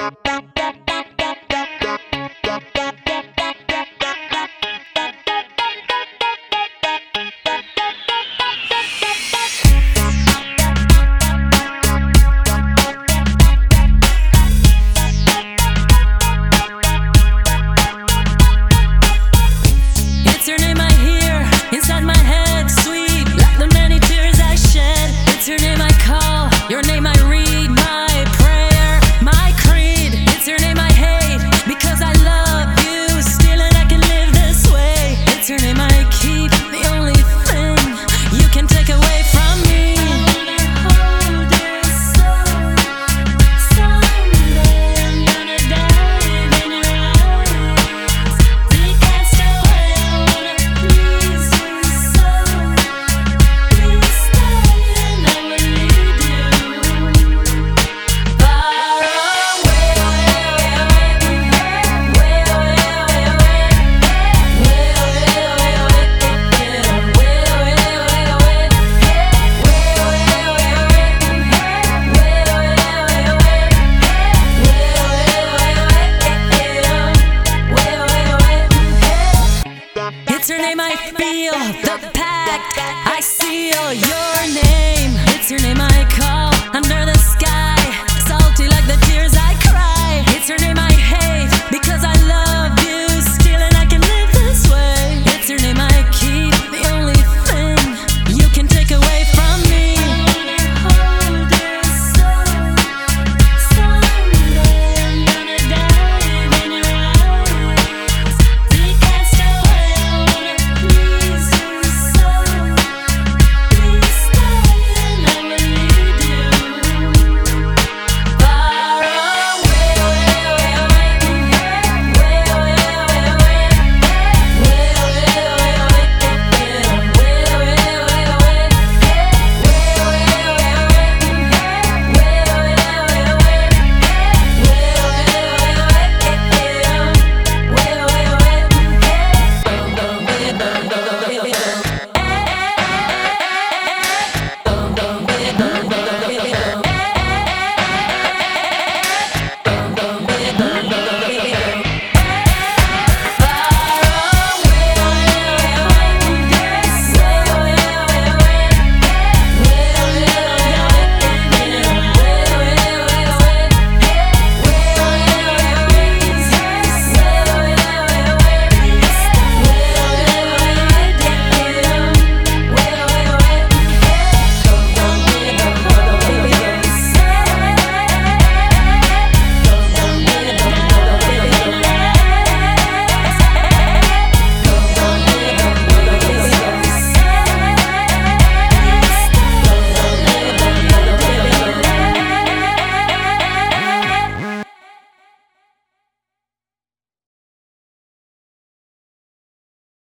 It's your name I hear inside my head, sweet like the many tears I shed. It's your name I call, your name I read, my prayer, my creed. It's your name I hate because I love you still and I can live this way. It's your name I keep, the only thing you can take away from me. Hold you so someday I'm gonna dive in your eyes. We can't stay away. I wanna please you so. Please stay and I will lead you far away, away, away from here. Way, away, away, away. Way, away, away, away. Way, away, away, away. Way, away, away, away from here. Way, away, away, away. Way, away, away, away. Way, away, away from here. It's your name I feel, the pact I seal. Your